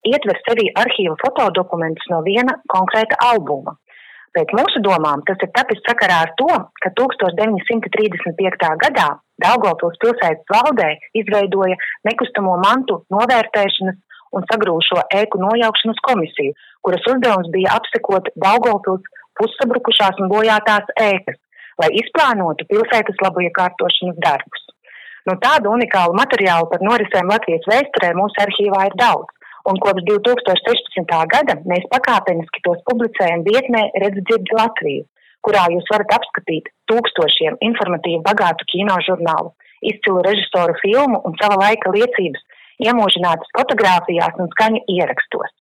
ietver sevī arhīva fotodokumentus no viena konkrēta albuma. Pēc mūsu domām tas ir tapis sakarā ar to, ka 1935. gadā Daugavpils pilsētas valdē izveidoja nekustamo mantu novērtēšanas un sagrūšo ēku nojaukšanas komisiju, kuras uzdevums bija apsekot Daugavpils pussabrukušās un bojātās ēkas, lai izplānotu pilsētas labiekārtošanas darbus. Tādu unikālu materiālu par norisēm Latvijas vēsturē mūsu arhīvā ir daudz, un kopš 2016. gada mēs pakāpeniski tos publicējam vietnē Redz dzird Latviju, kurā jūs varat apskatīt tūkstošiem informatīvu bagātu kinožurnālu, izcilu režisoru filmu un sava laika liecības, iemūžinātas fotogrāfijās un skaņu ierakstos.